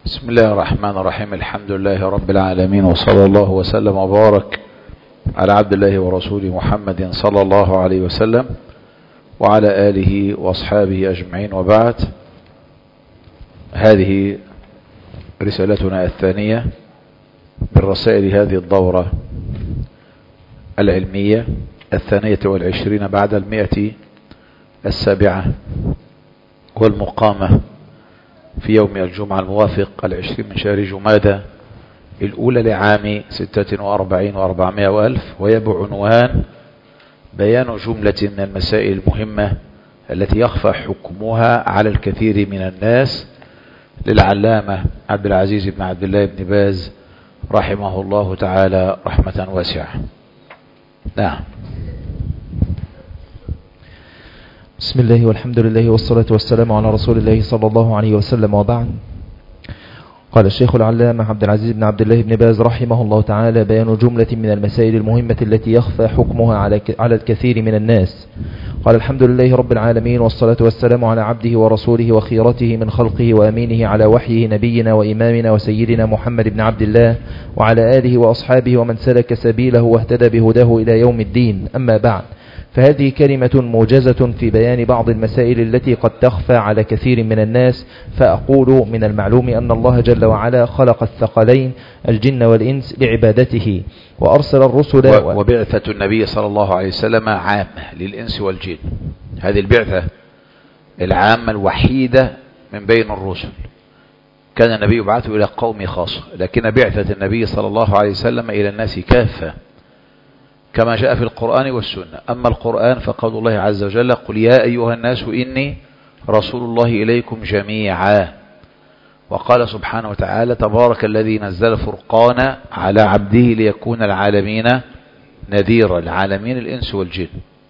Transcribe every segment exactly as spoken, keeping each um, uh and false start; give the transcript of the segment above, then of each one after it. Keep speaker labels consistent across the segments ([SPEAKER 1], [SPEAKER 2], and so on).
[SPEAKER 1] بسم الله الرحمن الرحيم. الحمد لله رب العالمين، وصلى الله وسلم وبارك على عبد الله ورسوله محمد صلى الله عليه وسلم وعلى آله وأصحابه أجمعين، وبعد. هذه رسالتنا الثانية من رسائل هذه الدورة العلمية الثانية والعشرين بعد المئة السابعة والمقامة في يوم الجمعة الموافق العشرين من شهر جمادى الأولى لعام ستة وأربعين وأربعمائة وألف، وهي بعنوان بيان جملة من المسائل المهمة التي يخفى حكمها على الكثير من الناس، للعلامة عبد العزيز بن عبد الله بن باز رحمه الله تعالى رحمة واسعة. نعم.
[SPEAKER 2] بسم الله والحمد لله والصلاة والسلام على رسول الله صلى الله عليه وسلم، وبعد. قال الشيخ العلامة عبد العزيز بن عبد الله بن باز رحمه الله تعالى: بيان جملة من المسائل المهمة التي يخفى حكمها على الكثير من الناس. قال: الحمد لله رب العالمين، والصلاة والسلام على عبده ورسوله وخيرته من خلقه وأمينه على وحيه نبينا وإمامنا وسيدنا محمد بن عبد الله وعلى آله وأصحابه ومن سلك سبيله واهتدى بهداه إلى يوم الدين. أما بعد، فهذه كلمة موجزة في بيان بعض المسائل التي قد تخفى على كثير من الناس. فأقول: من المعلوم أن الله جل وعلا خلق الثقلين الجن والإنس لعبادته، وأرسل الرسل
[SPEAKER 1] و... وبعثة النبي صلى الله عليه وسلم عامة للإنس والجن. هذه البعثة العامة الوحيدة من بين الرسل. كان النبي يبعثه إلى قوم خاصة، لكن بعثة النبي صلى الله عليه وسلم إلى الناس كافة كما جاء في القرآن والسنة. أما القرآن فقول الله عز وجل: قل يا أيها الناس إني رسول الله إليكم جميعا. وقال سبحانه وتعالى: تبارك الذي نزل فرقان على عبده ليكون العالمين نذيرا، العالمين الإنس والجن.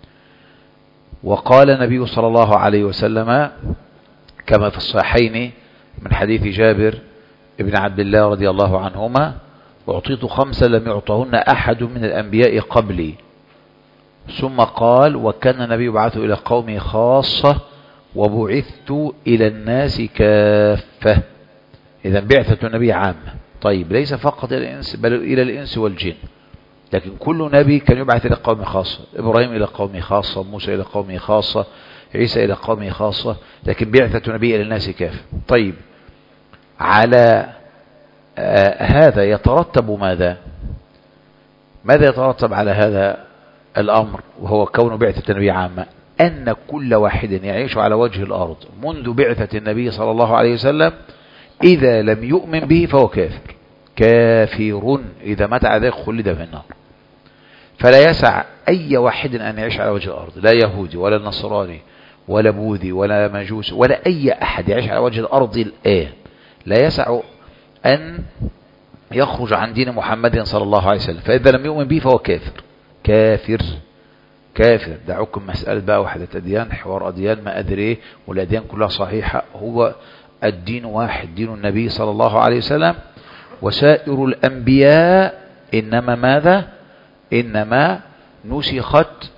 [SPEAKER 1] وقال النبي صلى الله عليه وسلم كما في الصحيحين من حديث جابر ابن عبد الله رضي الله عنهما: أعطيت خمسة لم يعطهن أحد من الأنبياء قبلي. ثم قال: وكان النبي يبعث إلى قومه خاصة وبعثت إلى الناس كافة. إذا بعثة النبي عامة. طيب، ليس فقط إلى الإنس بل إلى الإنس والجن، لكن كل نبي كان يبعث إلى قومه خاصة. إبراهيم إلى قومه خاصة، موسى إلى قومه خاصة، عيسى إلى قومه خاصة، لكن بعثة النبي إلى الناس كافة. طيب، على آه هذا يترتب ماذا ماذا يترتب على هذا الأمر، وهو كون بعثة النبي عامة؟ أن كل واحد يعيش على وجه الأرض منذ بعثة النبي صلى الله عليه وسلم إذا لم يؤمن به فهو كافر. كافر إذا مات على ذلك خلد في النار. فلا يسع أي واحد أن يعيش على وجه الأرض، لا يهودي ولا نصراني ولا بوذي ولا مجوس ولا أي أحد يعيش على وجه الأرض الآن، لا يسع أن يخرج عن دين محمد صلى الله عليه وسلم. فإذا لم يؤمن به فهو كافر. كافر كافر. دعوكم مسألة بقى وحدة أديان، حوار أديان، ما أدري إيه، والأديان كلها صحيحة. هو الدين واحد، دين النبي صلى الله عليه وسلم. وسائر الأنبياء إنما ماذا؟ إنما نسخت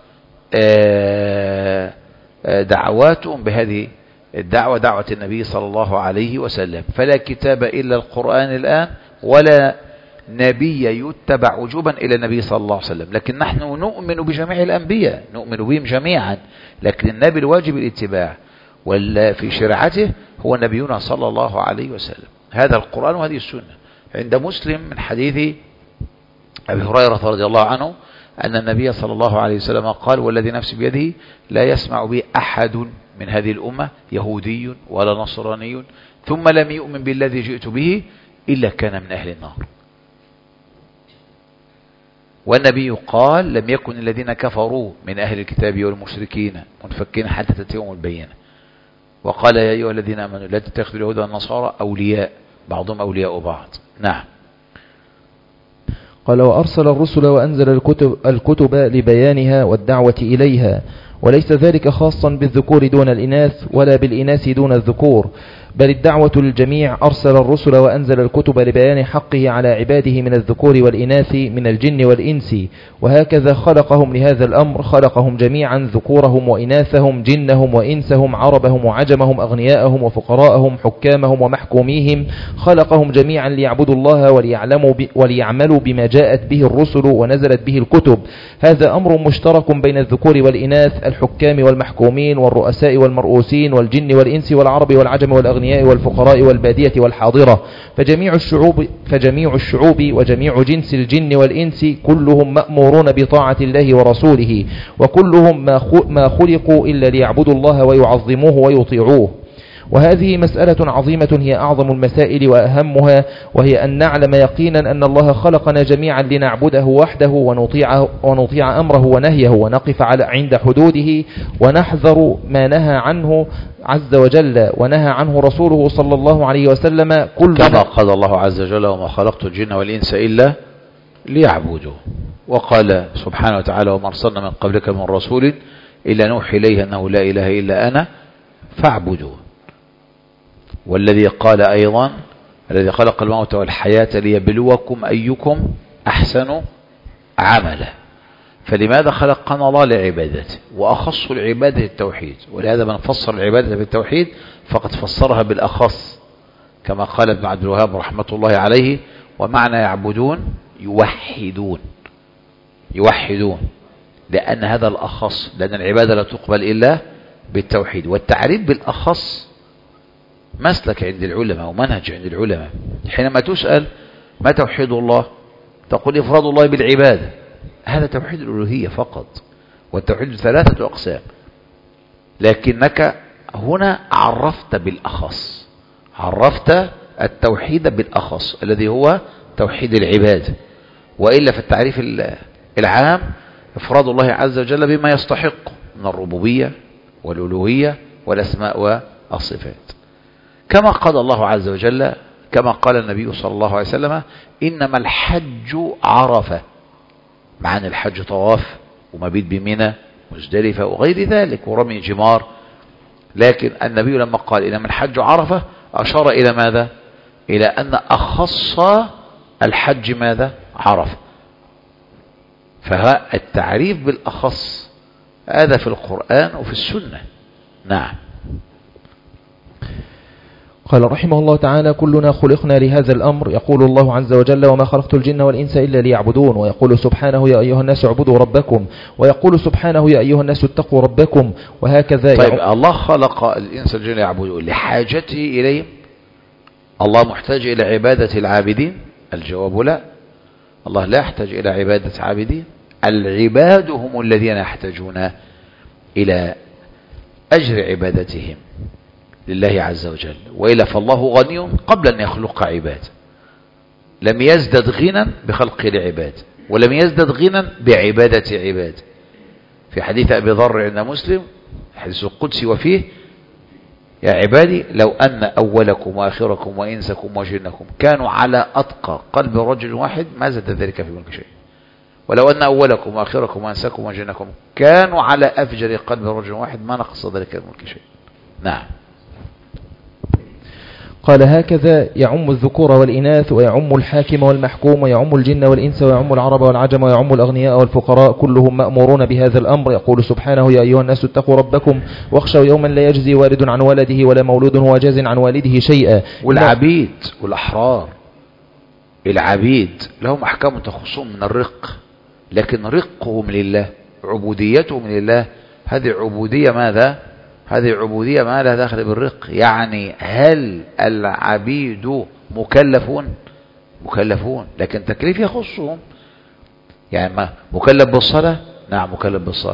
[SPEAKER 1] دعواتهم بهذه الدعوة، دعوة النبي صلى الله عليه وسلم. فلا كتاب إلا القرآن الآن، ولا نبي يتبع وجوبا إلى النبي صلى الله عليه وسلم. لكن نحن نؤمن بجميع الأنبياء، نؤمن بهم جميعا، لكن النبي الواجب الاتباع ولا في شريعته هو نبينا صلى الله عليه وسلم. هذا القرآن وهذه السنة. عند مسلم من حديث أبي هريرة رضي الله عنه أن النبي صلى الله عليه وسلم قال: والذي نفسي بيده لا يسمع به أحد من هذه الأمة يهودي ولا نصراني ثم لم يؤمن بالذي جئت به إلا كان من أهل النار. والنبي قال: لم يكن الذين كفروا من أهل الكتاب والمشركين منفكين حتى تأتيهم البينة. وقال: يا أيها الذين آمنوا لا تتخذوا اليهود والنصارى أولياء بعضهم أولياء بعض. نعم.
[SPEAKER 2] قال: وأرسل الرسل وأنزل الكتب, الكتب لبيانها والدعوة إليها، وليس ذلك خاصا بالذكور دون الإناث ولا بالإناث دون الذكور، بل الدعوة للجميع. أرسل الرسل وأنزل الكتب لبيان حقه على عباده من الذكور والإناث من الجن والإنس، وهكذا خلقهم لهذا الأمر، خلقهم جميعا ذكورهم وإناثهم، جنهم وإنسهم، عربهم وعجمهم، أغنياءهم وفقراءهم، حكامهم ومحكوميهم، خلقهم جميعا ليعبدوا الله وليعلموا ب... وليعملوا بما جاءت به الرسل ونزلت به الكتب. هذا أمر مشترك بين الذكور والإناث، الحكام والمحكومين والرؤساء والمرؤوسين والجن والإنس والعرب والعجم والأغنياء والفقراء والبادية والحاضرة، فجميع الشعوب, فجميع الشعوب وجميع جنس الجن والإنس كلهم مأمورون بطاعة الله ورسوله، وكلهم ما خلقوا إلا ليعبدوا الله ويعظموه ويطيعوه. وهذه مسألة عظيمة هي أعظم المسائل وأهمها، وهي أن نعلم يقينا أن الله خلقنا جميعا لنعبده وحده ونطيع, ونطيع أمره ونهيه، ونقف على عند حدوده، ونحذر ما نهى عنه عز وجل ونهى عنه رسوله صلى الله عليه وسلم. كل
[SPEAKER 1] كما قال الله عز وجل: وما خلقت الجن والإنس إلا ليعبدوا. وقال سبحانه وتعالى: وما أرسلنا من قبلك من رسول إلا نوحي إليه أنه لا إله إلا أنا فاعبدوا. والذي قال أيضا: الذي خلق الموت والحياة ليبلوكم أيكم أحسن عملا. فلماذا خلقنا الله لعبادته؟ وأخص العبادة التوحيد، ولهذا من فسر العبادة بالتوحيد فقد فسرها بالأخص، كما قال ابن عبد الوهاب رحمة الله عليه: ومعنى يعبدون يوحدون، يوحدون، لأن هذا الأخص، لأن العبادة لا تقبل إلا بالتوحيد. والتعريف بالأخص مسلك عند العلماء ومنهج عند العلماء. حينما تسأل ما توحيد الله تقول: إفراد الله بالعبادة. هذا توحيد الألوهية فقط، والتوحيد ثلاثة أقسام، لكنك هنا عرفت بالأخص، عرفت التوحيد بالأخص الذي هو توحيد العبادة. وإلا في التعريف العام إفراد الله عز وجل بما يستحق من الربوبية والألوهية والأسماء والصفات. كما قال الله عز وجل، كما قال النبي صلى الله عليه وسلم: إنما الحج عرفة. معنى الحج طواف ومبيت بمنى مزدلفة وغير ذلك ورمي جمار، لكن النبي لما قال إنما الحج عرفة أشار إلى ماذا؟ إلى أن أخص الحج ماذا؟ عرفة. فالتعريف بالأخص هذا في القرآن وفي السنة. نعم.
[SPEAKER 2] قال رحمه الله تعالى: كلنا خلقنا لهذا الأمر. يقول الله عز وجل: وما خلقت الجن والإنس إلا ليعبدون. ويقول سبحانه: يا أيها الناس اعبدوا ربكم. ويقول سبحانه: يا أيها الناس اتقوا ربكم. وهكذا.
[SPEAKER 1] طيب يعب... الله خلق الإنس والجن ليعبدون لحاجته إليهم. الله محتاج إلى عبادة العابدين؟ الجواب لا، الله لا يحتاج إلى عبادة عابدين. العباد هم الذين يحتاجون إلى أجر عبادتهم لله عز وجل، وإلا فالله غني قبل أن يخلق عباد، لم يزدد غنى بخلق العباد، ولم يزدد غنى بعبادة عباد. في حديث أبي ذر عند مسلم، حديث القدسي، وفيه: يا عبادي لو أن أولكم وآخركم وإنسكم وجنكم كانوا على أتقى قلب رجل واحد ما زاد ذلك في ملك شيء، ولو أن أولكم وآخركم وإنسكم وجنكم كانوا على أفجر قلب رجل واحد ما نقص ذلك في ملك شيء. نعم.
[SPEAKER 2] قال: هكذا يعم الذكور والإناث، ويعم الحاكم والمحكوم، ويعم الجن والإنس، ويعم العرب والعجم، ويعم الأغنياء والفقراء، كلهم مأمورون بهذا الأمر. يقول سبحانه: يا أيها الناس اتقوا ربكم واخشوا يوما لا يجزي والد عن ولده ولا مولود هو جاز عن والده شيئا.
[SPEAKER 1] والعبيد والأحرار، العبيد لهم أحكام تخصهم من الرق، لكن رقهم لله، عبوديتهم لله، هذه عبودية ماذا؟ هذه عبودية ما لها دخل بالرق. يعني هل العبيد مكلفون؟ مكلفون، لكن تكليف يخصهم. يعني ما مكلف بالصلاة؟ نعم مكلف بالصلاة،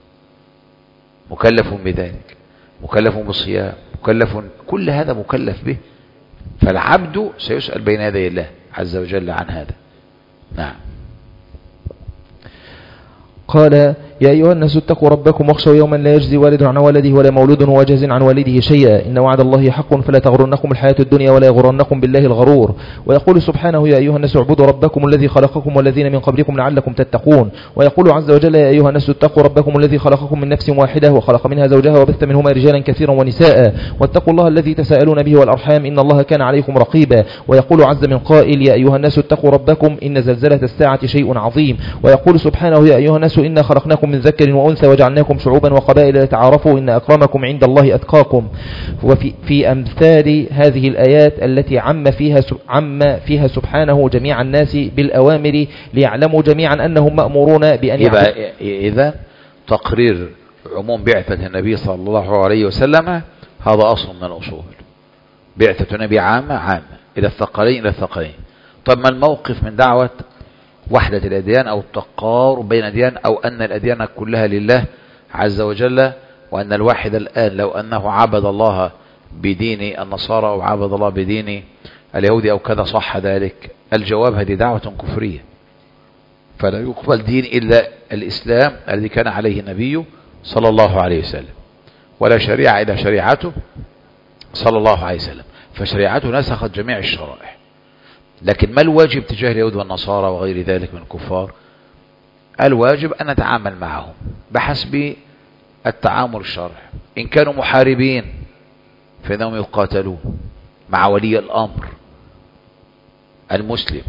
[SPEAKER 1] مكلف بذلك، مكلف بالصيام، مكلف، كل هذا مكلف به. فالعبد سيسأل بين يدي الله عز وجل عن هذا. نعم.
[SPEAKER 2] قال يا أيها الناس اتقوا ربكم واخشوا يوما لا يجزي والد عن ولده ولا مولود هو جاز عن والده شيئا إن وعد الله حق فلا تغرنكم الحياة الدنيا ولا يغرنكم بالله الغرور. ويقول سبحانه يا أيها الناس اعبدوا ربكم الذي خلقكم والذين من قبلكم لعلكم تتقون. ويقول عز وجل يا أيها الناس اتقوا ربكم الذي خلقكم من نفس واحدة وخلق منها زوجها وبث منهما رجالا كثيرا ونساء واتقوا الله الذي تساءلون به والأرحام إن الله كان عليكم رقيبا. ويقول عز من قائل يا أيها الناس اتقوا ربكم إن زلزلة الساعة شيء عظيم. ويقول سبحانه يا أيها الناس إنا خلقناكم من ذكر وأنثى وجعلناكم شعوبا وقبائل لتعارفوا إن أكرمكم عند الله أتقاكم. وفي في أمثال هذه الآيات التي عم فيها عم فيها سبحانه جميع الناس بالأوامر ليعلموا جميعا أنهم مأمورون بأن
[SPEAKER 1] يبقى إذا تقرير عموم بعثة النبي صلى الله عليه وسلم هذا أصل من الأصول. بعثة النبي عامة عامة إلى الثقلين إلى الثقلين. طب ما الموقف من دعوة وحدة الأديان أو التقارب بين الأديان أو أن الأديان كلها لله عز وجل وأن الواحد الآن لو أنه عبد الله بدين النصارى أو عبد الله بدين اليهودي أو كذا صح ذلك؟ الجواب هذه دعوة كفرية، فلا يقبل دين إلا الإسلام الذي كان عليه النبي صلى الله عليه وسلم، ولا شريعة إلا شريعته صلى الله عليه وسلم، فشريعته نسخت جميع الشرائع. لكن ما الواجب تجاه اليهود والنصارى وغير ذلك من الكفار؟ الواجب أن نتعامل معهم بحسب التعامل الشرعي. إن كانوا محاربين فإنهم يقاتلون مع ولي الأمر المسلم،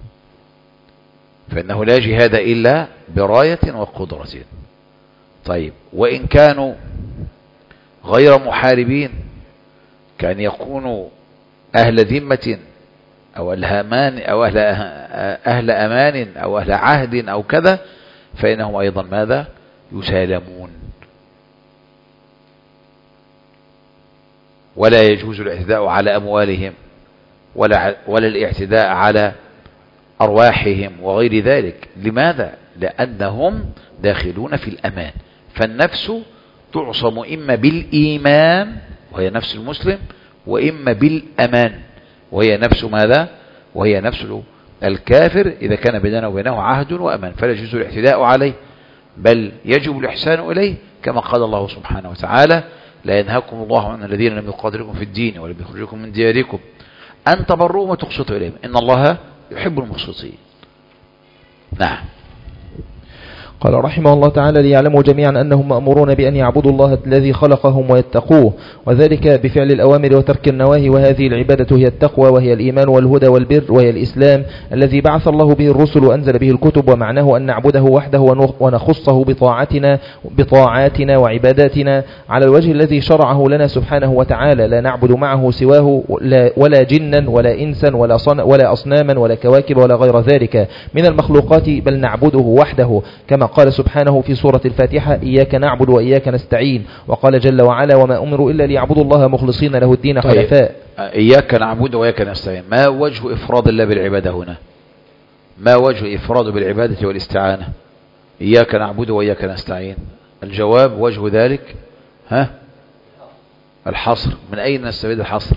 [SPEAKER 1] فإنه لا جهاد إلا براية وقدرة. طيب وإن كانوا غير محاربين كان يكونوا أهل ذمة أو أهل أمان أو أهل, أهل أمان أو أهل عهد أو كذا، فإنهم أيضا ماذا؟ يسالمون. ولا يجوز الاعتداء على أموالهم ولا, ولا الاعتداء على أرواحهم وغير ذلك. لماذا؟ لأنهم داخلون في الأمان. فالنفس تعصم إما بالإيمان وهي نفس المسلم، وإما بالأمان وهي نفس ماذا؟ وهي نفس الكافر إذا كان بيننا وبينه عهد وأمان، فلا يجوز الاعتداء عليه بل يجب الإحسان إليه، كما قال الله سبحانه وتعالى لا ينهاكم الله عن الذين لم يقاتلوكم في الدين ولم يخرجوكم من دياركم أن تبروهم وتقسطوا إليهم إن الله يحب المقسطين. نعم.
[SPEAKER 2] قال رحمه الله تعالى ليعلموا جميعا أنهم مأمورون بأن يعبدوا الله الذي خلقهم ويتقوه، وذلك بفعل الأوامر وترك النواهي، وهذه العبادة هي التقوى وهي الإيمان والهدى والبر وهي الإسلام الذي بعث الله به الرسل وأنزل به الكتب، ومعناه أن نعبده وحده ونخصه بطاعتنا بطاعاتنا وعباداتنا على الوجه الذي شرعه لنا سبحانه وتعالى، لا نعبد معه سواه ولا جنا ولا إنسا ولا, ولا أصناما ولا كواكب ولا غير ذلك من المخلوقات، بل نعبده وحده كما قال سبحانه في سورة الفاتحة إياك نعبد وإياك نستعين، وقال جل وعلا وما أمروا إلا ليعبدوا الله مخلصين له الدين حنفاء.
[SPEAKER 1] إياك نعبد وإياك نستعين، ما وجه إفراد الله بالعبادة هنا؟ ما وجه إفراد بالعبادة والاستعانة؟ إياك نعبد وإياك نستعين، الجواب وجه ذلك ها الحصر. من أين نستفيد الحصر؟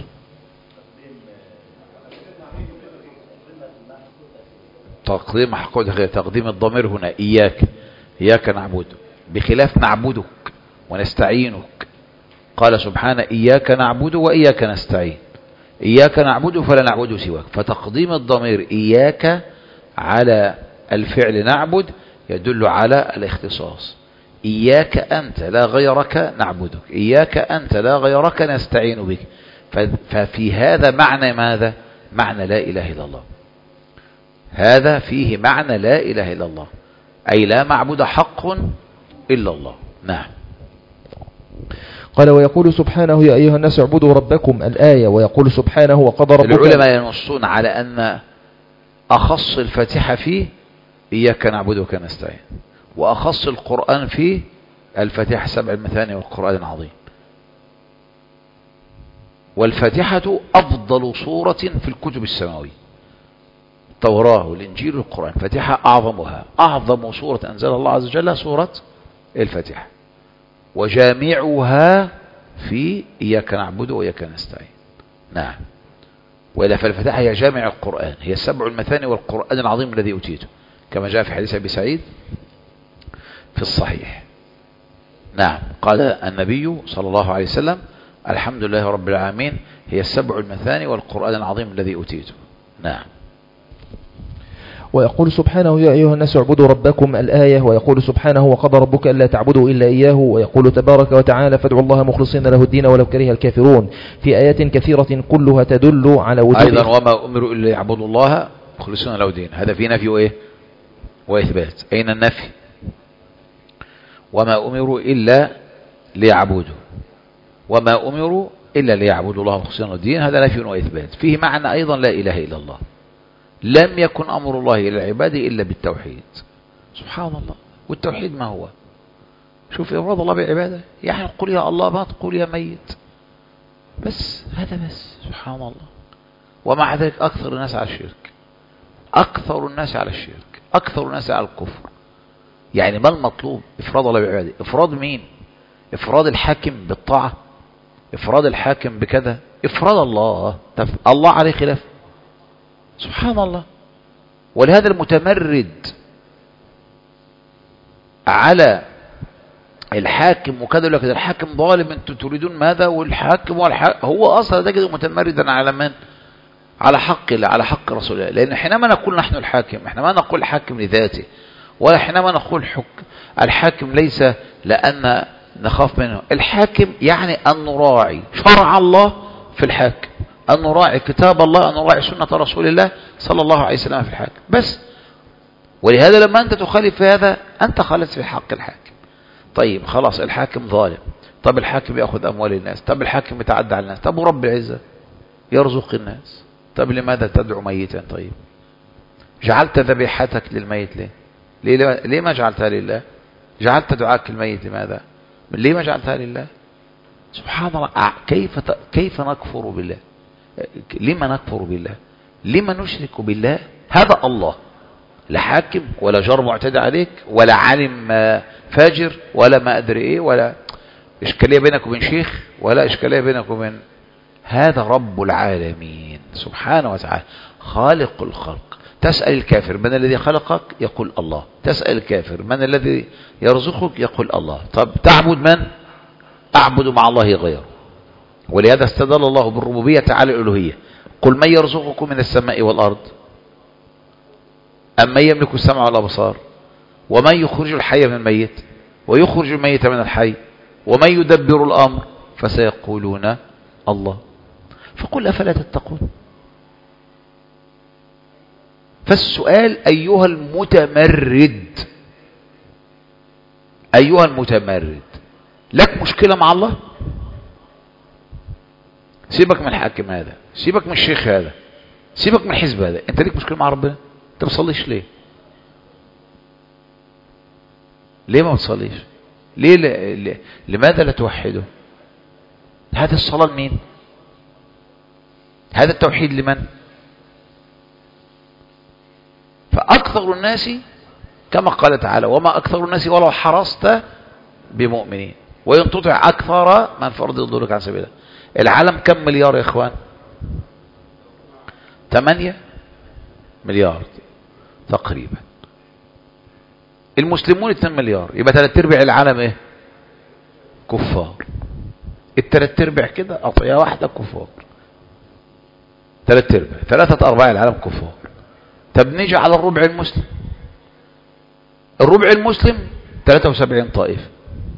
[SPEAKER 1] تقديم حقوق تقديم الضمير هنا إياك إياك نعبد بخلاف نعبدك ونستعينك. قال سبحانه إياك نعبد وإياك نستعين، إياك نعبد فلا نعبد سواك، فتقديم الضمير إياك على الفعل نعبد يدل على الاختصاص. إياك أنت لا غيرك نعبدك، إياك أنت لا غيرك نستعين بك. ففي هذا معنى ماذا؟ معنى لا إله إلا الله. هذا فيه معنى لا إله إلا الله، أي لا معبود حق إلا الله. نعم.
[SPEAKER 2] قال ويقول سبحانه يا أيها الناس اعبدوا ربكم الآية، ويقول سبحانه وقضى ربك.
[SPEAKER 1] العلماء ينصون على أن أخص الفاتحة فيه إياك نعبد وإياك نستعين، وأخص القرآن فيه الفاتحة سبع المثاني والقرآن العظيم. والفاتحة أفضل صورة في الكتب السماوية، التوراة والإنجيل والقرآن، الفاتحة أعظمها، أعظم صورة أنزل الله عز وجل سورة الفاتحة، وجامعها في إياك نعبد وإياك نستعين. نعم. وإلا فالفاتحة هي جامع القرآن، هي السبع المثاني والقرآن العظيم الذي أوتيته، كما جاء في حديث أبي سعيد في الصحيح. نعم، قال النبي صلى الله عليه وسلم: الحمد لله رب العالمين هي السبع المثاني والقرآن العظيم الذي أوتيته. نعم.
[SPEAKER 2] ويقول سبحانه: يا أيها الناس اعبدوا ربكم الآية. ويقول سبحانه: وقضى ربك ألا تعبدوا إلا إياه. ويقول تبارك وتعالى: فادعوا الله مخلصين له الدين ولو كره الكافرون، في آيات كثيرة كلها تدل على وجود.
[SPEAKER 1] أيضا: وما أمروا إلا يعبدوا الله مخلصين له الدين. هذا في نفي وإيه وإثبات. أين النفي؟ وما أمروا إلا ليعبدوا، وما أمروا إلا ليعبدوا الله مخلصين له الدين، هذا نفي وإثبات. فيه معنى أيضا لا إله إلا الله. لم يكن أمر الله إلى العباد إلا بالتوحيد. سبحان الله. والتوحيد ما هو؟ شوف إفراد الله بالعبادة، يعني قل يا الله ما تقول يا ميت، بس هذا بس. سبحان الله. ومع ذلك أكثر الناس على الشرك، أكثر الناس على الشرك، أكثر الناس على الكفر. يعني ما المطلوب؟ إفراد الله بالعبادة. إفراد مين؟ إفراد الحاكم بالطاعة، إفراد الحاكم بكذا، إفراد الله. الله عليه خلاف. سبحان الله. ولهذا المتمرد على الحاكم وكذا لكن الحاكم ظالم، انتم تريدون ماذا؟ والحاكم والحاكم هو اصلا تجد متمردا على من؟ على حق الله، على حق رسول الله. لان حينما نقول نحن الحاكم، احنا ما نقول الحاكم لذاته، ولا حينما نقول حك الحاكم ليس لان نخاف منه. الحاكم يعني ان نراعي شرع الله في الحاكم، أن نراعي كتاب الله، أن نراعي سنة رسول الله صلى الله عليه وسلم في الحاكم بس. ولهذا لما أنت تخالف في هذا أنت خالفت في حق الحاكم. طيب خلاص، الحاكم ظالم، طب الحاكم يأخذ أموال الناس، طب الحاكم يتعدى على الناس، طب ورب العزة يرزق الناس، طب لماذا تدعو ميتا؟ طيب جعلت ذبيحتك للميت ليه؟ ليه, ليه ما جعلتها لله؟ جعلت دعاك الميت لماذا؟ ليه ما جعلتها لله؟ سبحان الله. كيف كيف نكفر بالله؟ لما نكفر بالله؟ لما نشرك بالله؟ هذا الله، لا حاكم ولا جار معتدى عليك ولا عالم فاجر ولا ما أدري إيه، ولا إشكالية بينك وبين شيخ ولا إشكالية بينك وبين هذا رب العالمين سبحانه وتعالى خالق الخلق. تسأل الكافر من الذي خلقك؟ يقول الله. تسأل الكافر من الذي يرزقك؟ يقول الله. طب تعبد من؟ أعبد مع الله غيره. ولهذا استدل الله بالربوبية على الألوهية. قل من يرزقكم من السماء والأرض أم من يملك السمع والأبصار ومن يخرج الحي من الميت ويخرج الميت من الحي ومن يدبر الأمر فسيقولون الله. فقل أفلا تتقون. فالسؤال أيها المتمرد، أيها المتمرد، لك مشكلة مع الله؟ سيبك من الحاكم هذا، سيبك من الشيخ هذا، سيبك من الحزب هذا، انت ليك مشكلة مع ربنا؟ انت ما بتصليش ليه؟ ليه ما بتصليش؟ ليه ل... ل... لماذا لا توحده؟ هذه الصلاة لمين؟ هذا التوحيد لمن؟ فأكثر الناس كما قال تعالى: وما أكثر الناس ولو حرصت بمؤمنين وإن تطع أكثر من فرض يضلك عن سبيله. العالم كم مليار يا إخوان؟ ثمانية مليار تقريبا. المسلمون اثنين مليار، يبقى ثلاث ارباع العالم ايه؟ كفار. الثلاث ارباع كده قطعية واحدة كفار. ثلاث ارباع، ثلاثة ارباع العالم كفار. طب نيجي على الربع المسلم. الربع المسلم ثلاثة وسبعين طائفة،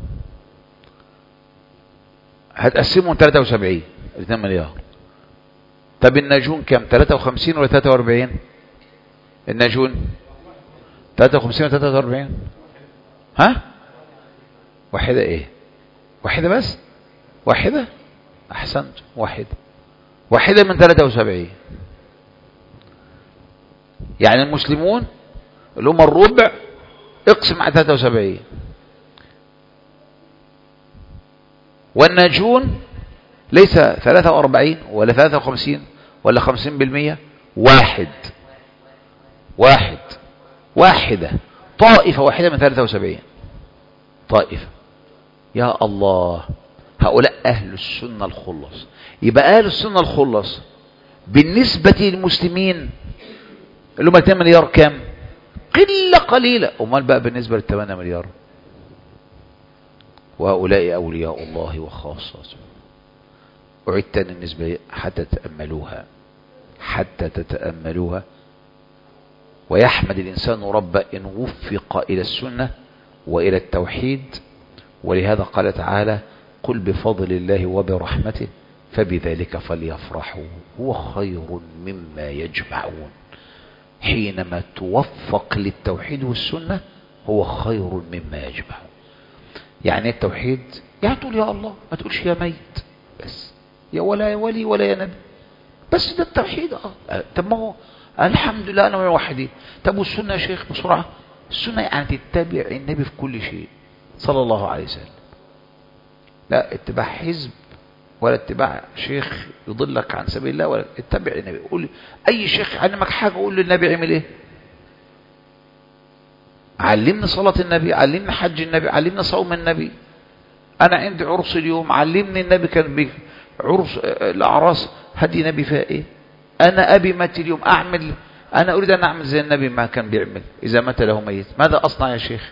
[SPEAKER 1] هتقسمهم ثلاثة وسبعين، اثنين مليار. طب الناجون كم؟ ثلاثة وخمسين ولا ثلاثة وأربعين؟ الناجون ثلاثة وخمسين ولا ثلاثة وأربعين؟ ها؟ واحدة ايه؟ واحدة بس؟ واحدة؟ احسنت، واحدة. واحدة من ثلاثة وسبعين. يعني المسلمون اللي هم الربع اقسم على ثلاثة وسبعين. والناجون ليس ثلاثة وأربعين ولا ثلاثة وخمسين ولا خمسين بالمية، واحد واحد واحدة، طائفة واحدة من ثلاثة وسبعين طائفة. يا الله، هؤلاء أهل السنة الخلص. يبقى أهل السنة الخلص بالنسبة للمسلمين اللي هم اثنين مليار كام؟ قلة قليلة. أمال بقى بالنسبة للثمانية مليار وهؤلاء أولياء الله وخاصته. أعيد تاني النسبة حتى تتأملوها حتى تتأملوها ويحمد الإنسان رب إن وفق إلى السنة وإلى التوحيد. ولهذا قال تعالى قل بفضل الله وبرحمته فبذلك فليفرحوا هو خير مما يجمعون. حينما توفق للتوحيد والسنة هو خير مما يجمعون. يعني التوحيد يعني تقول يا الله، ما تقولش يا ميت بس، يا ولا يا ولي ولا يا نبي، بس ده التوحيد. اه طب ما هو الحمد لله انا من الوحيدين. طب والسنة يا شيخ بسرعة؟ السنة يعني تتبع النبي في كل شيء صلى الله عليه وسلم، لا اتباع حزب ولا اتباع شيخ يضلك عن سبيل الله، ولا اتبع النبي. قول اي شيخ علمك حاجة قول للنبي عمل ايه، علمني صلاة النبي، علمني حج النبي، علمني صوم النبي. انا عندي عرس اليوم، علمني النبي كان بيه عرس الاعراس هدي نبي فيها ايه. انا ابي مات اليوم اعمل، انا اريد ان اعمل زي النبي ما كان بيعمل اذا مات له ميت، ماذا اصنع يا شيخ؟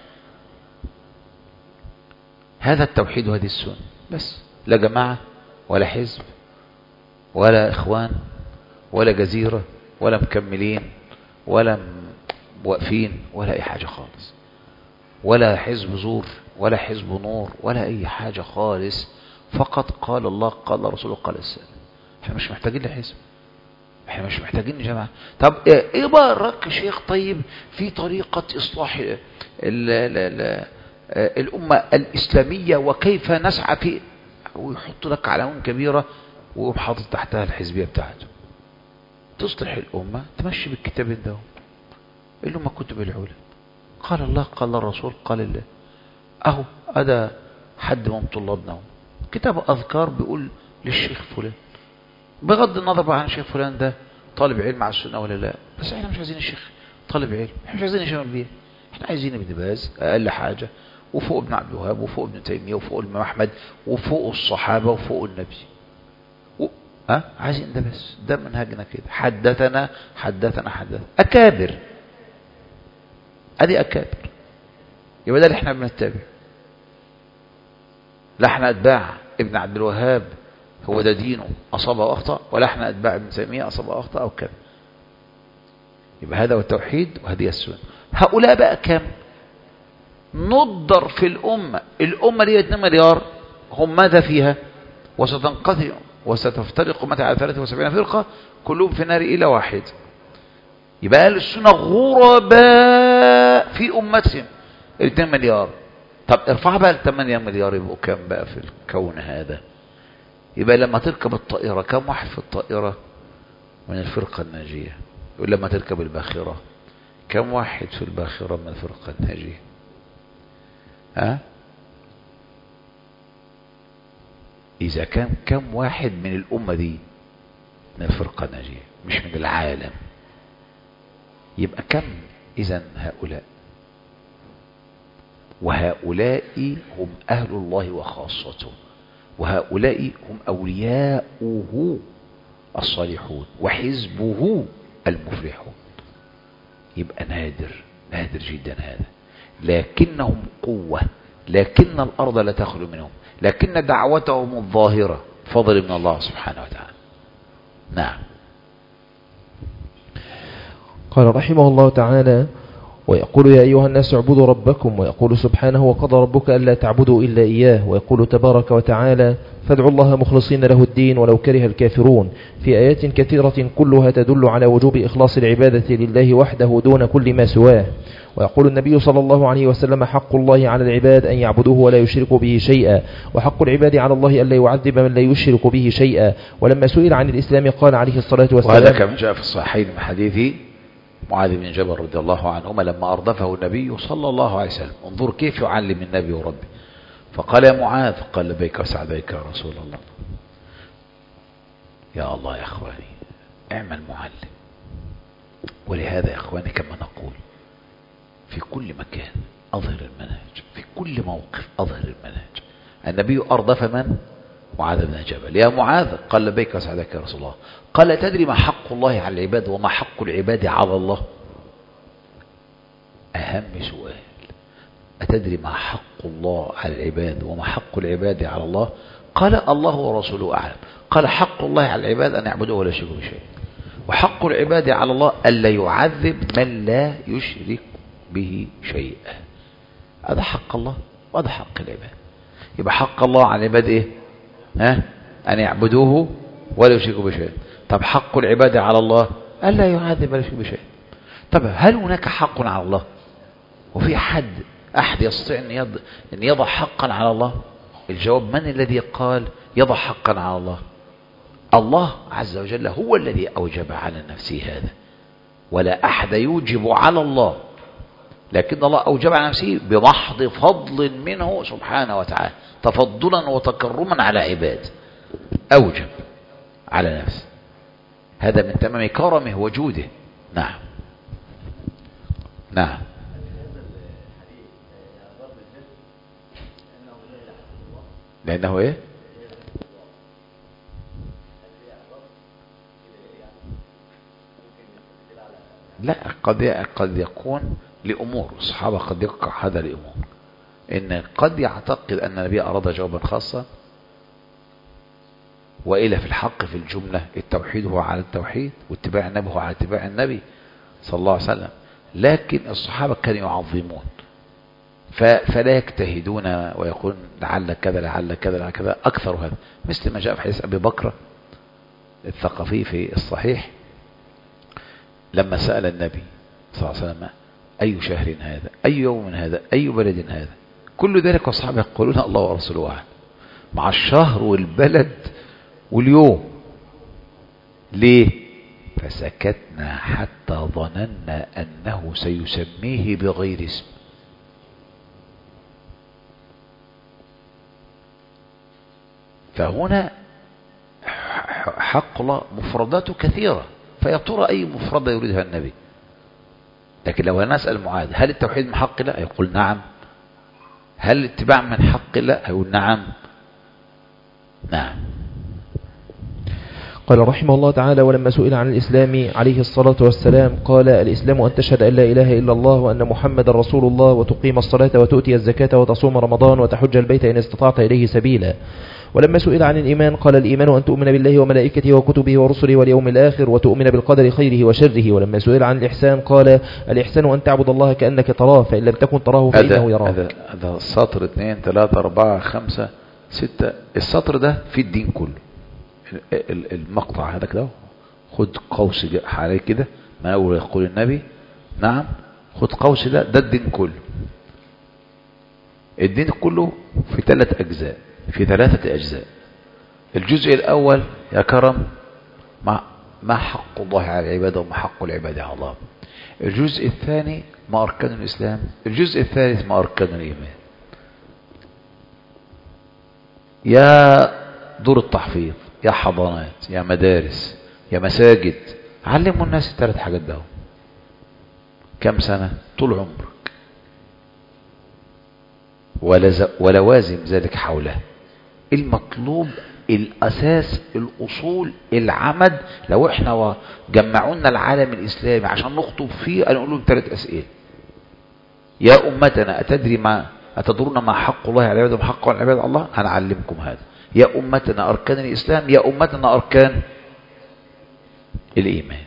[SPEAKER 1] هذا التوحيد وهذه السنة بس، لا جماعة ولا حزب ولا اخوان ولا جزيرة ولا مكملين ولا واقفين ولا اي حاجة خالص، ولا حزب زور ولا حزب نور ولا اي حاجة خالص. فقط قال الله قال رسوله قال السلام. احنا مش محتاجين لحزب، احنا مش محتاجين جماعة. طب ايه بقى رأيك يا شيخ طيب في طريقة اصلاح ال ال ال الامة الاسلامية وكيف نسعى في، ويحط لك عناوين كبيرة ويقوم حاطط تحتها الحزبية بتاعته. تصلح الامة تمشي بالكتاب ده اللي هم كتب العلماء، قال الله قال الرسول قال الله. اهو هذا حد من طلابنا كتاب اذكار بيقول للشيخ فلان، بغض النظر بقى عن الشيخ فلان ده طالب علم على السنة ولا لا، بس احنا مش عايزين الشيخ طالب علم، احنا مش عايزين الشيخ بيه، احنا عايزين ابن باز اقل حاجة، وفوق ابن عبد الوهاب وفوق ابن تيمية وفوق الامام احمد وفوق الصحابة وفوق النبي و... ها عايزين ده بس، ده منهجنا كده. حدثنا حدثنا حدثنا اكابر، ادي اكابر، يبقى ده اللي احنا بنتبع. لا احنا اتباع ابن عبد الوهاب هو ده دينه اصاب واخطا، ولا احنا اتباع ابن تيمية اصاب واخطا او كذا. يبقى هذا هو التوحيد وهذه السنة. هؤلاء بقى كم نضر في الامه، الامه دي اتنين مليار، هم ماذا فيها؟ وستنقسم وستفترق امتي على ثلاثة وسبعين فرقه كلهم في النار الا واحد. يبقى اهل السنه غرباء في امتهم اتنين مليار. طب ارفع بقى ل ثمانية مليار يبقوا كام بقى في الكون هذا؟ يبقى لما تركب الطائرة كم واحد في الطائرة من الفرقة الناجية؟ يقول لما تركب الباخرة كم واحد في الباخرة من الفرقة الناجية؟ ها؟ إذا كان كم واحد من الأمة دي من الفرقة الناجية مش من العالم، يبقى كم إذن هؤلاء؟ وهؤلاء هم أهل الله وخاصته، وهؤلاء هم أولياؤه الصالحون وحزبه المفلحون. يبقى نادر نادر جدا هذا، لكنهم قوة، لكن الأرض لا تخلو منهم، لكن دعوتهم الظاهرة فضل من الله سبحانه وتعالى. نعم.
[SPEAKER 2] قال رحمه الله تعالى: ويقول يا أيها الناس اعبدوا ربكم، ويقول سبحانه وقضى ربك ألا تعبدوا إلا إياه، ويقول تبارك وتعالى فادعوا الله مخلصين له الدين ولو كره الكافرون، في آيات كثيرة كلها تدل على وجوب إخلاص العبادة لله وحده دون كل ما سواه. ويقول النبي صلى الله عليه وسلم حق الله على العباد أن يعبدوه ولا يشركوا به شيئا، وحق العباد على الله أن لا يعذب من لا يشرك به شيئا. ولما سئل عن الإسلام قال عليه الصلاة والسلام،
[SPEAKER 1] وهذا كما جاء في الصحيحين من حديث معاذ بن جبل رضي الله عنهما لما أردفه النبي صلى الله عليه وسلم. انظر كيف يعلم النبي وربي، فقال يا معاذ، قال لبيك وسعديك يا رسول الله. يا الله يا أخواني اعمل معلم. ولهذا يا أخواني كما نقول في كل مكان أظهر المنهج، في كل موقف أظهر المنهج. النبي أردف من؟ معاذ بن جبل. يا معاذ، قال لبيك وسعديك يا رسول الله. قال تدري ما حق الله على العباد وما حق العباد على الله؟ أهم سؤال. أتدري ما حق الله على العباد وما حق العباد على الله؟ قال الله ورسوله أعلم. قال حق الله على العباد أن يعبدوه ولا يشركوا بشيء، وحق العباد على الله ألا يعذب من لا يشرك به شيئا. هذا حق الله وهذا حق العباد. يبقى حق الله على العباد إيه؟ ها؟ أن يعبدوه ولا يشركوا بشيء. طب حق العباد على الله ألا يعذب ولا يشرك بشيء. طب هل هناك حق على الله؟ وفي حد أحد يستطيع أن يضع حقا على الله؟ الجواب: من الذي قال يضع حقا على الله؟ الله عز وجل هو الذي أوجب على نفسه هذا، ولا أحد يوجب على الله، لكن الله أوجب على نفسه بمحض فضل منه سبحانه وتعالى، تفضلا وتكرما على عباد، أوجب على نفسه. هذا من تمام كرمه وجوده. نعم نعم. لأنه إيه؟ لا، قد قد يكون لأمور الصحابة، قد يقع هذا لأمور، إن قد يعتقد أن النبي أراد جوابا خاصا، وإلا في الحق في الجملة التوحيد هو على التوحيد، واتباع النبي هو على اتباع النبي صلى الله عليه وسلم. لكن الصحابة كانوا يعظمون، فلا يجتهدون ويقولون لعل كذا لعل كذا لعل كذا، أكثر هذا، مثل ما جاء في حديث أبي بكر الثقفي في الصحيح لما سأل النبي صلى الله عليه وسلم: أي شهر هذا؟ أي يوم هذا؟ أي بلد هذا؟ كل ذلك والصحابة يقولون الله ورسوله أعلم، مع الشهر والبلد واليوم. ليه؟ فسكتنا حتى ظننا أنه سيسميه بغير اسم. فهنا حق الله مفرداته كثيرة، فيا ترى أي مفردة يريدها النبي؟ لكن لو نسأل معاذ: هل التوحيد من حق الله؟ يقول نعم. هل الاتباع من حق الله؟ يقول نعم. نعم.
[SPEAKER 2] قال رحمه الله تعالى: ولما سئل عن الإسلام عليه الصلاة والسلام قال: الإسلام أن تشهد أن لا إله إلا الله وأن محمد رسول الله، وتقيم الصلاة وتؤتي الزكاة وتصوم رمضان وتحج البيت إن استطعت إليه سبيلا. ولما سئل عن الإيمان قال: الإيمان أن تؤمن بالله وملائكته وكتبه ورسله واليوم الآخر وتؤمن بالقدر خيره وشره. ولما سئل عن الإحسان قال: الإحسان أن تعبد الله كأنك تراه، فإن لم تكن تراه فإنه يراك.
[SPEAKER 1] هذا السطر اثنين ثلاثة أربعة خمسة ستة، السطر ده في الدين كله. المقطع هذا كده، خد قوس عليه كده، ما أول يقول النبي نعم، خد قوس ده، ده الدين كله. الدين كله في ثلاث أجزاء، في ثلاثة أجزاء. الجزء الأول يا كرم ما, ما حق الله على العباد وما حق العباد على الله. الجزء الثاني ما أركان الإسلام. الجزء الثالث ما أركان الإيمان. يا دور التحفيظ، يا حضانات، يا مدارس، يا مساجد، علموا الناس الثلاث حاجات ده. كم سنة؟ طول عمرك، ولوازم ذلك حوله. المطلوب الأساس، الأصول، العمد. لو احنا جمعونا العالم الإسلامي عشان نخطب فيه، أنا أقول لهم ثلاث أسئلة: يا أمتنا أتدري ما أتدرون ما حق الله على العباد وما حق العباد على الله؟ هنعلمكم هذا. يا أمتنا أركان الإسلام، يا أمتنا أركان الإيمان.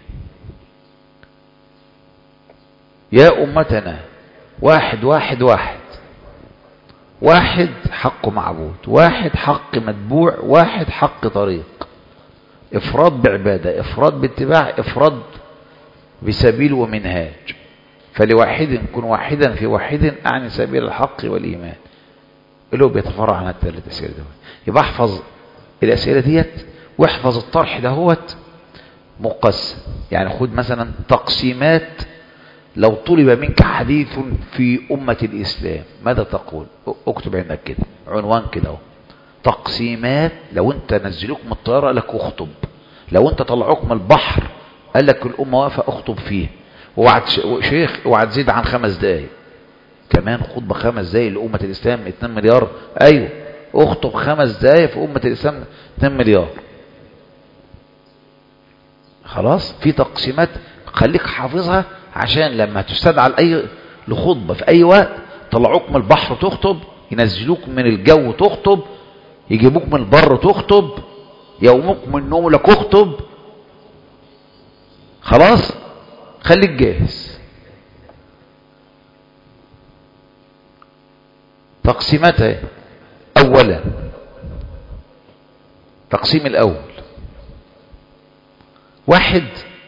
[SPEAKER 1] يا أمتنا واحد واحد واحد واحد حق معبود، واحد حق متبوع، واحد حق طريق. إفراد بعبادة، إفراد باتباع، إفراد بسبيل ومنهاج. فلواحد كن واحدا في واحد أعني سبيل الحق والإيمان، اللي هو بيتفرع عن الثلاث أسئلة دول. يبقى احفظ الأسئلة ديت، واحفظ الطرح دهوت مقسم. يعني خد مثلا تقسيمات: لو طلب منك حديث في أمة الإسلام ماذا تقول؟ اكتب عندك كده عنوان كده: تقسيمات. لو انت نزلوك من الطيارة قال لك اخطب، لو انت طلعوك من البحر قال لك الأمة واقفة اخطب فيه، ووعد شيخ اوعى تزيد عن خمس دقايق، كمان خطبة خمس دقايق لأمة الإسلام اتنين مليار. ايوه، اخطب خمس دقايق في أمة الإسلام اتنين مليار. خلاص، في تقسيمات خليك حافظها، عشان لما تستدعى لأي لخطبة في أي وقت طلعوك من البحر تخطب، ينزلوك من الجو تخطب، يجيبوك من البر تخطب، يوموك من النوم لك اخطب. خلاص خليك جاهز. تقسيماتها: اولا تقسيم الاول، واحد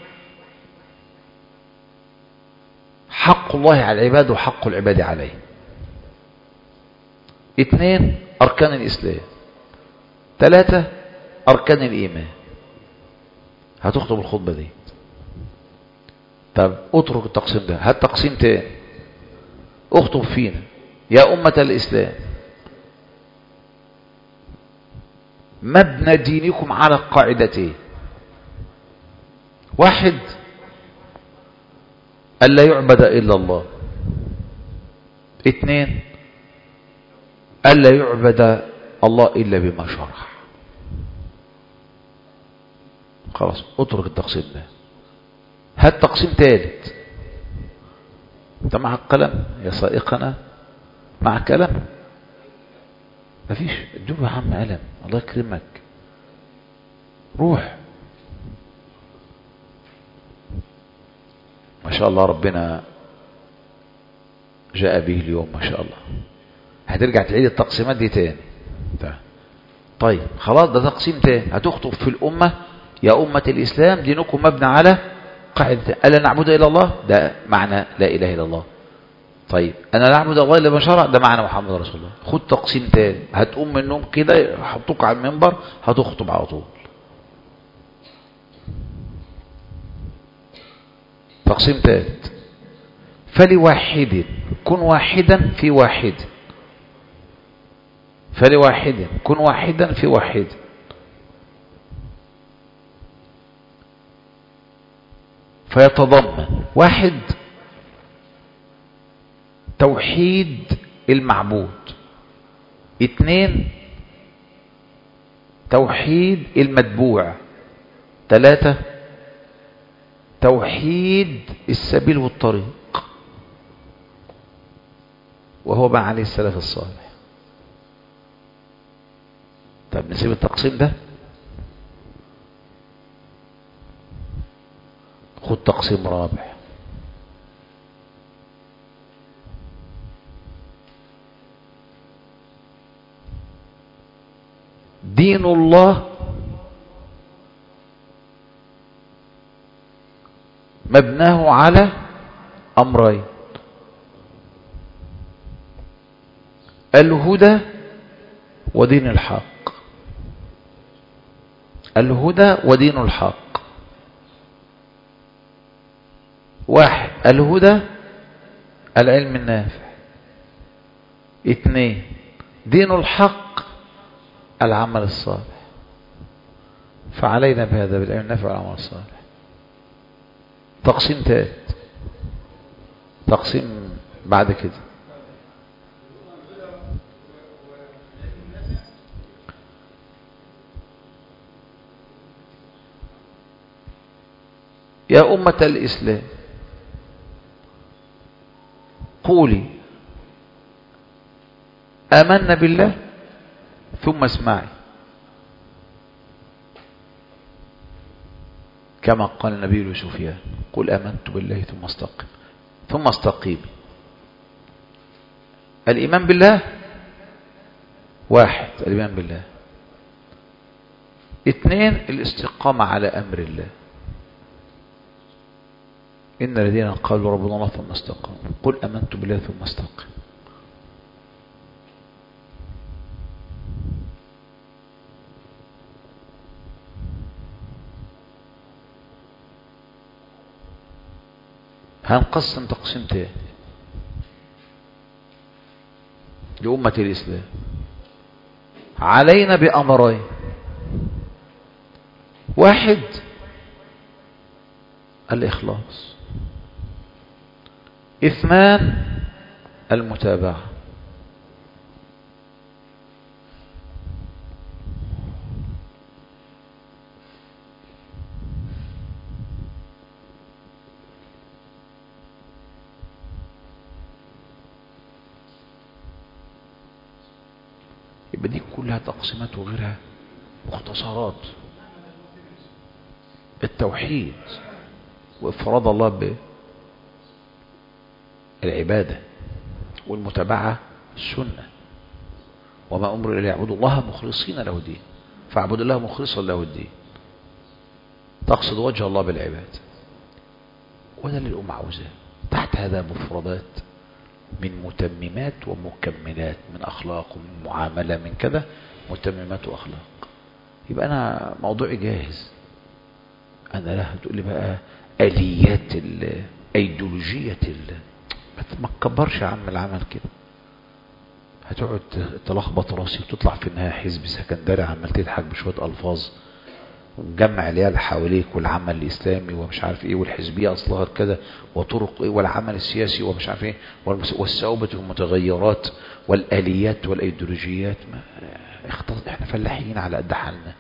[SPEAKER 1] حق الله على العباد وحق العباد عليه. اثنين اركان الاسلام. ثلاثة اركان الايمان. هتخطب الخطبة دي. طب اترك التقسيم ده، هات تقسيم تاني اخطب فينا: يا أمة الإسلام، مبنى دينكم على قاعدتين: واحد ألا يعبد إلا الله. اثنين ألا يعبد الله إلا بما شرع. خلاص اترك التقسيم ده، هات تقسيم ثالث. انت مع القلم يا سائقنا؟ مع كلام مفيش. ادوه يا عم قلم، الله يكرمك، روح. ما شاء الله ربنا جاء به اليوم ما شاء الله. هترجع تعيد التقسيمات دي تاني. طيب خلاص ده تقسيم تاني. هتخطب في الأمة: يا أمة الإسلام دينكم مبنى على قاعدة ألا نعبد إلا الله، ده معنى لا إله إلا الله. طيب أنا لا أعبد الله إلا بشرع، ده معنى محمد رسول الله. خد تقسيم تاني، هتقوم من النوم كده يحطوك على المنبر هتخطب على طول. تقسيم ثالث: فلواحد كن واحدا في واحد. فلواحد كن واحدا في واحد. فيتضمن: واحد توحيد المعبود. اثنين توحيد المتبوع. ثلاثة توحيد السبيل والطريق، وهو ما عليه السلف الصالح. طب نسيب التقسيم ده، خد تقسيم رابع: دين الله مبناه على أمرين: الهدى ودين الحق. الهدى ودين الحق. واحد الهدى العلم النافع. اثنين دين الحق العمل الصالح. فعلينا بهذا بالعلم النافع والعمل الصالح. تقسيم ثالث، تقسيم بعد كده: يا أمة الإسلام قولي آمنا بالله ثم اسمعي، كما قال النبي لسفيان: قل آمنت بالله ثم استقم ثم استقيمي. الإيمان بالله واحد، الإيمان بالله. اثنين الاستقامة على أمر الله. إن الذين قالوا ربنا الله ثم استقاموا قل آمنت بالله ثم استقم. هنقسم تقسيم تاني لأمة الإسلام. علينا بأمرين: واحد الإخلاص. اثنان المتابعة. يبقى دي كلها تقسيمات وغيرها مختصرات. التوحيد وإفراد الله بالعبادة والمتابعة السنة، وما أمر إلا يعبدوا الله مخلصين له الدين فاعبدوا الله مخلصا له الدين. تقصد وجه الله بالعباد، وده اللي الأمة عاوزاه. تحت هذا مفردات من متممات ومكملات، من أخلاق ومن معاملة، من كذا متممات وأخلاق. يبقى أنا موضوعي جاهز. أنا لا هتقول لي بقى آليات الأيديولوجية ما تكبرش يا عم العمل كده. هتقعد تلخبط راسي وتطلع في النهاية حزب سكندري عمال تضحك بشوية ألفاظ ومجمع العيال حواليك، والعمل الإسلامي ومش عارف إيه، والحزبية أصلها كذا، وطرق إيه، والعمل السياسي ومش عارف إيه، والثوابت والمتغيرات والآليات والأيديولوجيات. ما اختلط، احنا فلاحين على قد حالنا.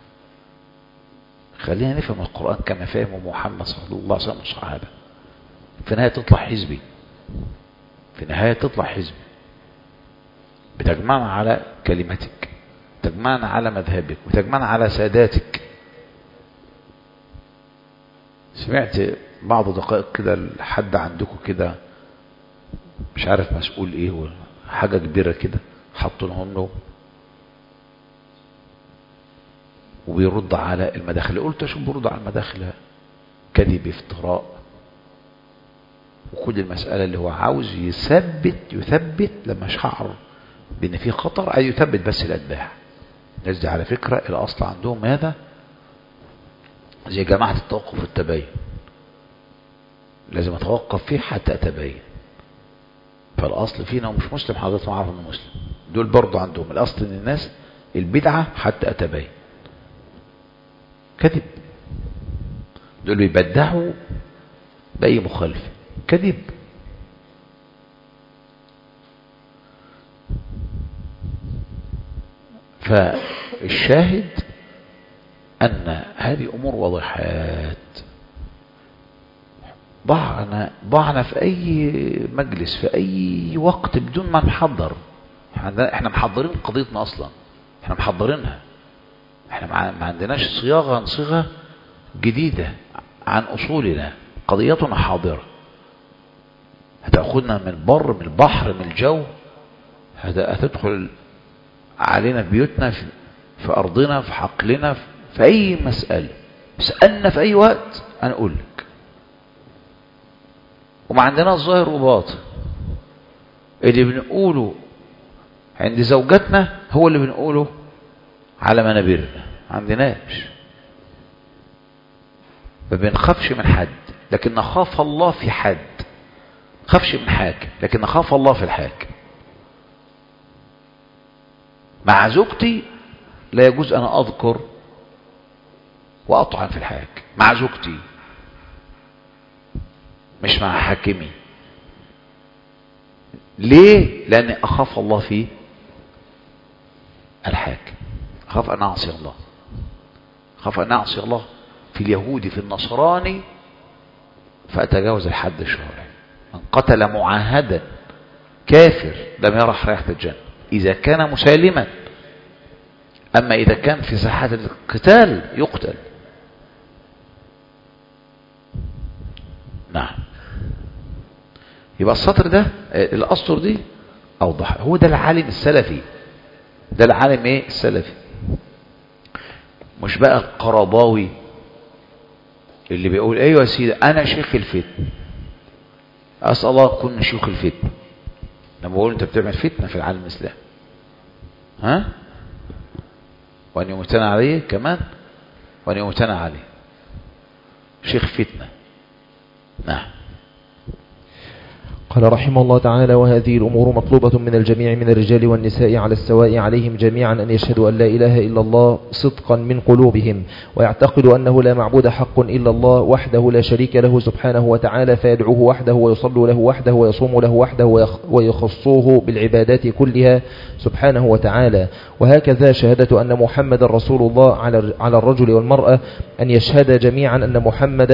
[SPEAKER 1] خلينا نفهم القرآن كما فهمه محمد صلى الله عليه وسلم والصحابة. في النهاية تطلع حزبي، في النهاية تطلع حزبي بتجمعنا على كلمتك، تجمعنا على مذهبك، وتجمعنا على ساداتك. سمعت بعض دقائق كده لحد عندكم كده مش عارف مسؤول ايه، حاجة كبيرة كده حاطينهم له وبيرد على المداخل. قلت شو بيرد على المداخل؟ كذب، افتراء، وكل المسألة اللي هو عاوز يثبت يثبت لما شعر بان في خطر، عايز يثبت بس الاتباع. الناس دي على فكرة الاصل عندهم ماذا؟ زي جماعة التوقف والتبين، لازم اتوقف فيه حتى اتبين. فالاصل فينا ومش مسلم حضرتك عارف انه مسلم، دول برضو عندهم الاصل ان الناس البدعة حتى اتبين. كذب، دول بيبدعوا بأي مخالفة، كذب. فالشاهد أن هذه أمور واضحات. ضعنا ضعنا في أي مجلس في أي وقت بدون ما نحضر. احنا محضرين قضيتنا أصلا، احنا محضرينها، احنا ما عندناش صياغة نصيغة جديدة عن أصولنا. قضيتنا حاضرة، هتأخذنا من البر من البحر من الجو، هتدخل علينا في بيوتنا في, في أرضنا في حقلنا في أي مسألة. اسألنا في أي وقت هنقول لك. وما عندنا ظاهر وباطن. اللي بنقوله عند زوجاتنا هو اللي بنقوله على منابرنا، ما عندناش. ما بنخافش من حد، لكن نخاف الله في حد. خافش من حاكم، لكن نخاف الله في الحاكم. مع زوجتي لا يجوز أن أذكر وأطعن في الحاكم، مع زوجتي مش مع حاكمي. ليه؟ لأن أخاف الله في الحاكم، أخاف أن أعصي الله، أخاف أن أعصي الله في اليهودي في النصراني فأتجاوز الحد الشرعي. من قتل معاهدا كافر لم يرح ريحة الجنة إذا كان مسالما، أما إذا كان في ساحة القتال يقتل. نعم. يبقى السطر ده الأسطر دي أوضح. هو ده العالم السلفي، ده العالم إيه السلفي، مش بقى القرضاوي اللي بيقول أيوة يا سيدي أنا شيخ الفتن. أسأل الله أكون شيخ الفتن. لما بقول أنت بتعمل فتنة في العالم الإسلامي، ها، وأن يمتنع عليه كمان، وأن يمتنع عليه شيخ فتنة. نعم.
[SPEAKER 2] قال رحمه الله تعالى: وهذه الأمور مطلوبة من الجميع من الرجال والنساء على السواء، عليهم جميعا أن يشهدوا أن لا إله إلا الله صدقا من قلوبهم، ويعتقدوا أنه لا معبود حق إلا الله وحده لا شريك له سبحانه وتعالى، فيدعوه وحده ويصلوا له وحده ويصوموا له وحده ويخصوه بالعبادات كلها سبحانه وتعالى. وهكذا شهادة أن محمد رسول الله على على الرجل والمرأة أن يشهد جميعا أن محمدا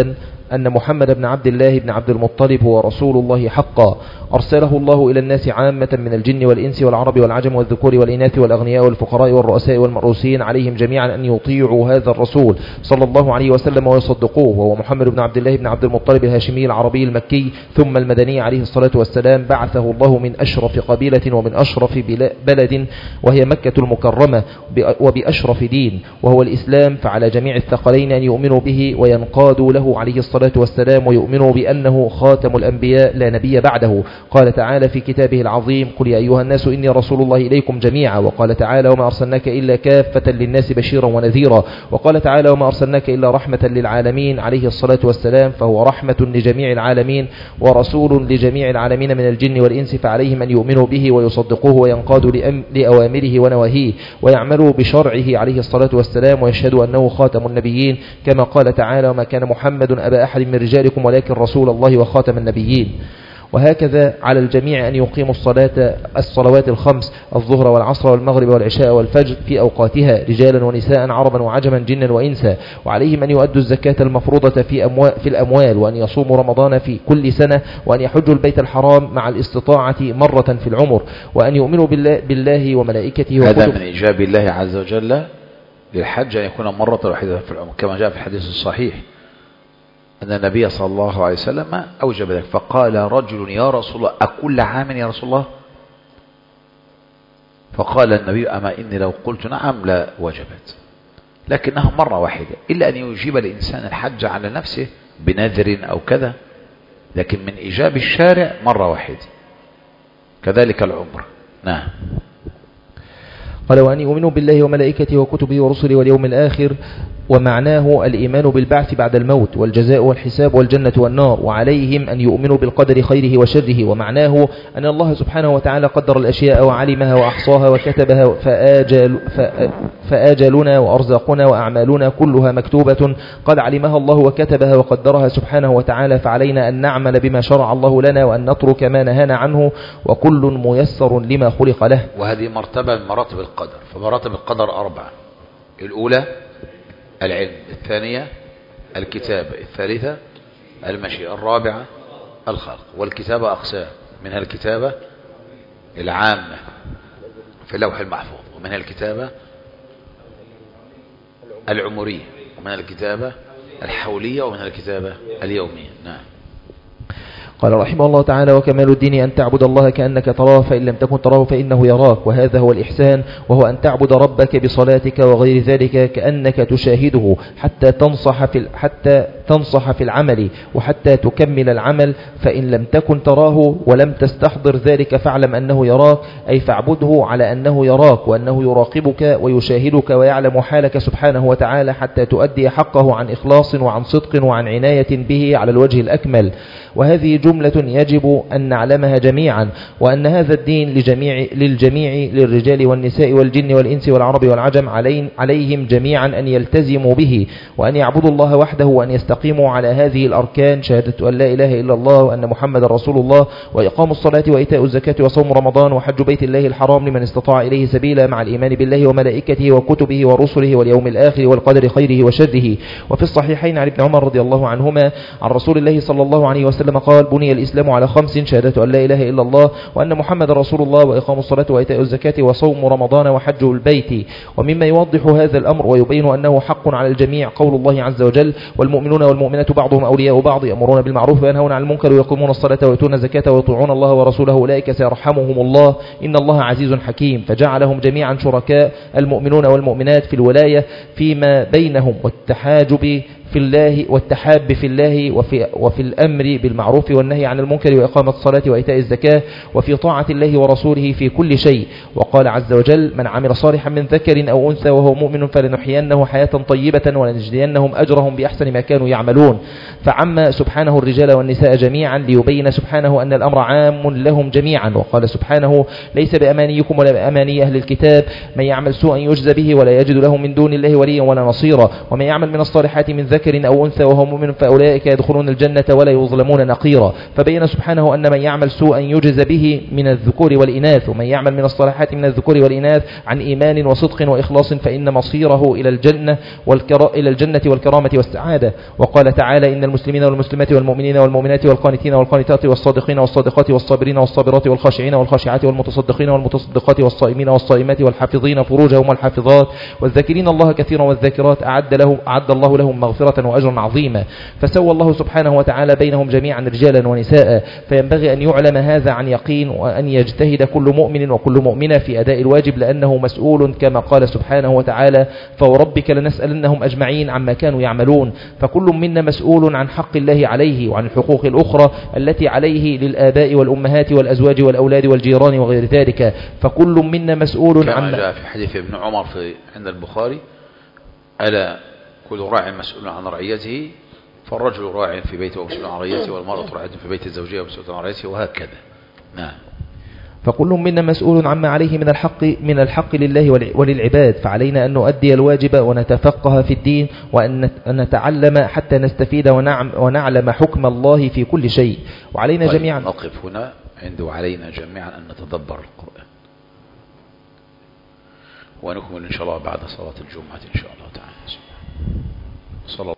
[SPEAKER 2] أن محمد بن عبد الله بن عبد المطلب هو رسول الله حقا، أرسله الله إلى الناس عامة من الجن والإنس والعرب والعجم والذكور والإناث والأغنياء والفقراء والرؤساء والمرؤوسين، عليهم جميعا أن يطيعوا هذا الرسول صلى الله عليه وسلم ويصدقوه، وهو محمد بن عبد الله بن عبد المطلب الهاشمي العربي المكي ثم المدني عليه الصلاة والسلام، بعثه الله من أشرف قبيلة ومن أشرف بلد وهي مكة المكرمة وبأشرف دين وهو الإسلام، فعلى جميع الثقلين أن يؤمنوا به وينقادوا له عليه الصلاة والسلام ويؤمنوا بأنه خاتم الأنبياء لا نبي بعده. قال تعالى في كتابه العظيم: قل يا أيها الناس إني رسول الله إليكم جميعا. وقال تعالى: وما أرسلناك إلا كافة للناس بشيرا ونذيرا. وقال تعالى: وما أرسلناك إلا رحمة للعالمين عليه الصلاة والسلام، فهو رحمة لجميع العالمين ورسول لجميع العالمين من الجن والإنس، فعليهم أن يؤمنوا به ويصدقوه وينقادوا لأوامره ونواهيه ويعملوا بشرعه عليه الصلاة والسلام ويشهدوا أنه خاتم النبيين، كما قال تعالى: وما كان محمد أبا أحد من رجالكم ولكن رسول الله وخاتم النبيين. وهكذا على الجميع أن يقيموا الصلاة الصلوات الخمس الظهر والعصر والمغرب والعشاء والفجر في أوقاتها رجالا ونساء عربا وعجما جنا وإنسا، وعليهم أن يؤدوا الزكاة المفروضة في, أموال في الأموال، وأن يصوموا رمضان في كل سنة، وأن يحجوا البيت الحرام مع الاستطاعة مرة في العمر، وأن يؤمنوا بالله, بالله وملائكته.
[SPEAKER 1] هذا من إيجاب الله عز وجل للحج أن يكون مرة واحدة في العمر، كما جاء في الحديث الصحيح أن النبي صلى الله عليه وسلم أوجب ذلك، فقال رجل: يا رسول الله أكل عام يا رسول الله؟ فقال النبي: أما إني لو قلت نعم لا وجبت، لكنها مرة واحدة، إلا أن يجيب الإنسان الحج على نفسه بنذر أو كذا، لكن من إيجاب الشارع مرة واحدة، كذلك العمر. نعم.
[SPEAKER 2] قال: وأن يؤمنوا بالله وملائكته وكتبه ورسله واليوم الآخر، ومعناه الإيمان بالبعث بعد الموت والجزاء والحساب والجنة والنار، وعليهم أن يؤمنوا بالقدر خيره وشره، ومعناه أن الله سبحانه وتعالى قدر الأشياء وعلمها وأحصاها وكتبها، فآجل فآجلنا وأرزاقنا وأعمالنا كلها مكتوبة قد علمها الله وكتبها وقدرها سبحانه وتعالى، فعلينا أن نعمل بما شرع الله لنا وأن نترك ما نهانا عنه، وكل ميسر لما خلق له.
[SPEAKER 1] وهذه مرتبة من مراتب القدر، فمراتب القدر أربعة: الأولى العلم، الثانية الكتابة، الثالثة المشيئة، الرابعة الخلق. والكتابة أقسام: منها الكتابة العامة في اللوح المحفوظ، ومنها الكتابة العمرية، ومنها الكتابة الحولية، ومنها الكتابة اليومية. نعم.
[SPEAKER 2] قال رحمه الله تعالى: وكمال الدين أن تعبد الله كأنك تراه، فإن لم تكن تراه فإنه يراك، وهذا هو الإحسان، وهو أن تعبد ربك بصلاتك وغير ذلك كأنك تشاهده حتى تنصح في حتى تنصح في العمل وحتى تكمل العمل، فإن لم تكن تراه ولم تستحضر ذلك فاعلم أنه يراك، أي فاعبده على أنه يراك وأنه يراقبك ويشاهدك ويعلم حالك سبحانه وتعالى، حتى تؤدي حقه عن إخلاص وعن صدق وعن عناية به على الوجه الأكمل. وهذه جملة يجب أن نعلمها جميعا، وأن هذا الدين لجميع للجميع للرجال والنساء والجن والإنس والعرب والعجم، عليهم جميعا أن يلتزموا به وأن يعبدوا الله وحده وأن يستقيموا على هذه الأركان: شهادة أن لا إله إلا الله وأن محمد رسول الله، وإقام الصلاة وإيتاء الزكاة وصوم رمضان وحج بيت الله الحرام لمن استطاع إليه سبيلا، مع الإيمان بالله وملائكته وكتبه ورسله واليوم الآخر والقدر خيره وشره. وفي الصحيحين عن ابن عمر رضي الله عنهما عن رسول الله صلى الله عليه وسلم قال: بني الإسلام على خمس: شهادة أن لا إله إلا الله وأن محمد رسول الله وإقام الصلاة وإيتاء الزكاة وصوم رمضان وحج البيت. ومما يوضح هذا الأمر ويبين أنه حق على الجميع قول الله عز وجل: والمؤمنون والمؤمنات بعضهم أولياء بعض يأمرون بالمعروف وينهون عن المنكر ويقيمون الصلاة ويؤتون الزكاة ويطيعون الله ورسوله أولئك سيرحمهم الله إن الله عزيز حكيم، فجعلهم جميعا شركاء المؤمنون والمؤمنات في الولاية فيما بينهم والتحاجب في الله والتحاب في الله وفي, وفي الأمر بالمعروف والنهي عن المنكر وإقامة الصلاة وإيتاء الزكاة وفي طاعة الله ورسوله في كل شيء. وقال عز وجل: من عمل صالحا من ذكر أو أنثى وهو مؤمن فلنحيينه حياة طيبة ولنجزينهم أجرهم بأحسن ما كانوا يعملون. فعم سبحانه الرجال والنساء جميعا ليبين سبحانه أن الأمر عام لهم جميعا. وقال سبحانه: ليس بأمانيكم ولا بأماني أهل الكتاب، من يعمل سوءا يجزى به ولا يجد له من دون الله وليا ولا نصيرا، ومن يعمل من الصالحات من ذكر ذكر أو أنثى وهو مؤمن فأولئك يدخلون الجنة ولا يظلمون نقيرا. فبين سبحانه أن من يعمل سوءا يجز به من الذكور والإناث، ومن يعمل من الصالحات من الذكور والإناث عن إيمان وصدق وإخلاص فإن مصيره إلى الجنة والكرا إلى الجنة والكرامة والسعادة. وقال تعالى: إن المسلمين والمسلمات والمؤمنين والمؤمنات والقانتين والقانتات والصادقين والصادقات والصابرين والصابرات والخاشعين والخاشعات والمتصدقين والمتصدقات والصائمين والصائمات والحافظين فروجهم والحافظات والذاكرين الله كثيرا والذاكرات أعد له أعد الله لهم مغفرة وأجرا عظيما. فسوى الله سبحانه وتعالى بينهم جميعا رجالا ونساء، فينبغي أن يعلم هذا عن يقين، وأن يجتهد كل مؤمن وكل مؤمنة في أداء الواجب، لأنه مسؤول كما قال سبحانه وتعالى: فوربك لنسألنهم أجمعين عما كانوا يعملون. فكل منا مسؤول عن حق الله عليه وعن الحقوق الأخرى التي عليه للآباء والأمهات والأزواج والأولاد والجيران وغير ذلك. فكل منا مسؤول عن
[SPEAKER 1] كما جاء في حديث ابن عمر في عند البخاري: ألا كل راع مسؤول عن رعيته، فالرجل راع في بيته ومسؤول عن رعيته، والمرأة راعية في بيت زوجها ومسؤول عن رعيته، وهكذا. نعم.
[SPEAKER 2] فكل منا مسؤول عما عليه من الحق من الحق لله وللعباد، فعلينا أن نؤدي الواجب ونتفقه في الدين، وأن نتعلم حتى نستفيد ونعلم حكم الله في كل شيء. وعلينا
[SPEAKER 1] طيب
[SPEAKER 2] جميعا
[SPEAKER 1] نقف هنا عند وعلينا جميعا أن نتدبر القرآن، ونكمل إن شاء الله بعد صلاة الجمعة إن شاء الله تعالى. صلى